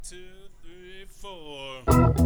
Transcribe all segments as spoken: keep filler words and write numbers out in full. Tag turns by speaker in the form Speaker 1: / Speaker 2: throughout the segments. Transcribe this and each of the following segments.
Speaker 1: Two, three, four.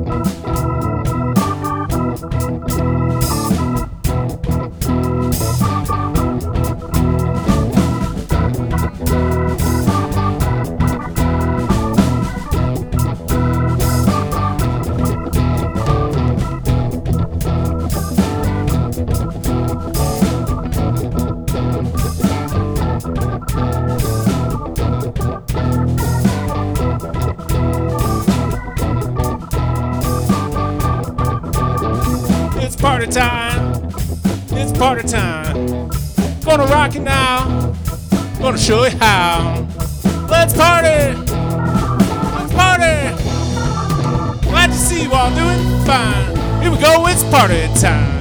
Speaker 1: It's party time. It's party time. Gonna rock it now. Gonna show you how. Let's party. Let's party. Glad to see you all doing fine. Here we go. It's party time.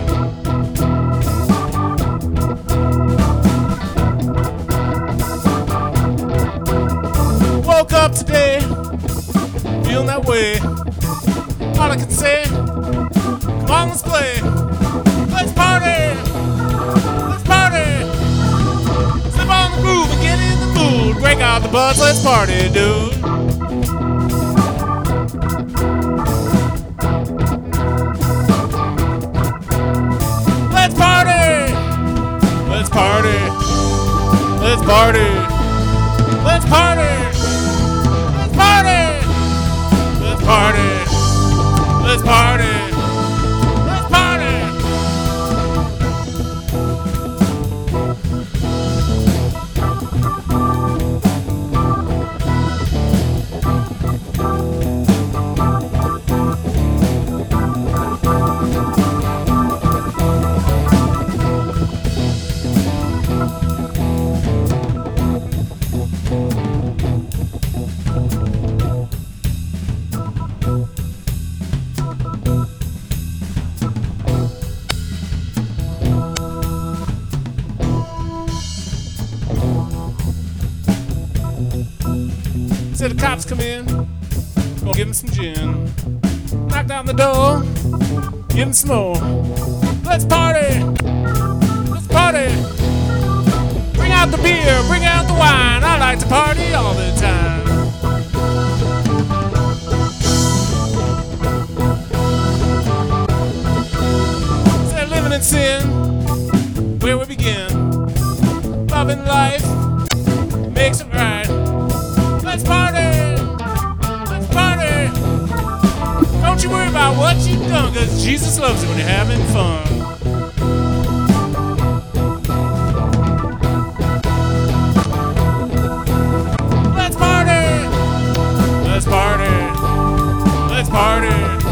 Speaker 1: Woke up today, feeling that way. All I can say, come on, let's play. Let's party. Let's party. Slip on the groove and get in the mood. Break out the buzz, let's party, dude. Let's party. Let's party. Let's party. Let's party. Let's party. Let's party. Let's party. Let's party. Said the cops come in, gonna give him some gin. Knock down the door, give him some more. Let's party, let's party. Bring out the beer, bring out the wine. I like to party all the time. Said living in sin, where we begin. Loving life makes it right. Let's party! Let's party! Don't you worry about what you've done, cause Jesus loves it when you're having fun. Let's party! Let's party! Let's party!